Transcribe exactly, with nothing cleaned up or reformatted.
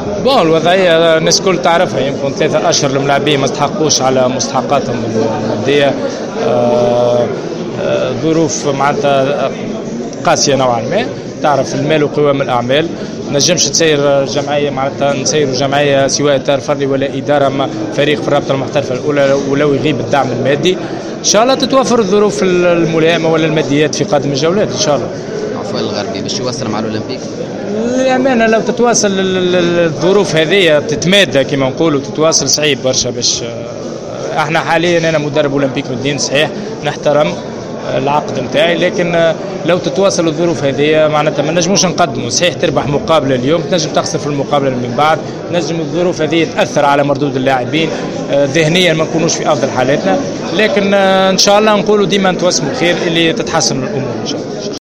بون الوضعيه الناس الكل تعرفها، يمكن ثلاثة اشهر الملاعبين ما استحقوش على مستحقاتهم الماديه. آه آه ظروف معناتها قاسيه نوعا ما، تعرف المال وقوام الاعمال. ما نجمش تسير جمعيه معناتها نسيروا جمعيه سواء اطار فردي ولا اداره مع فريق في الرابطه المحترفه الاولى ولو يغيب الدعم المادي. ان شاء الله تتوفر الظروف الملائمه ولا الماديات في قادم الجولات ان شاء الله. عفوا الغربي باش يوصل مع الاولمبيك للامانه لو تتواصل الظروف هذه تتمادى كما نقولوا، تتواصل صعيب برشا. باش احنا حاليا انا مدرب اولمبيك مدين صحيح، نحترم العقد نتاعي، لكن لو تتواصل الظروف هذه معناتها ما نجموش نقدموا. صحيح تربح مقابله اليوم، تنجم تخسر في المقابله من بعد، نجم الظروف هذه تاثر على مردود اللاعبين ذهنيا، ما نكونوش في افضل حالاتنا، لكن ان شاء الله نقولوا ديما نتوسموا خير اللي تتحسن الامور ان شاء الله.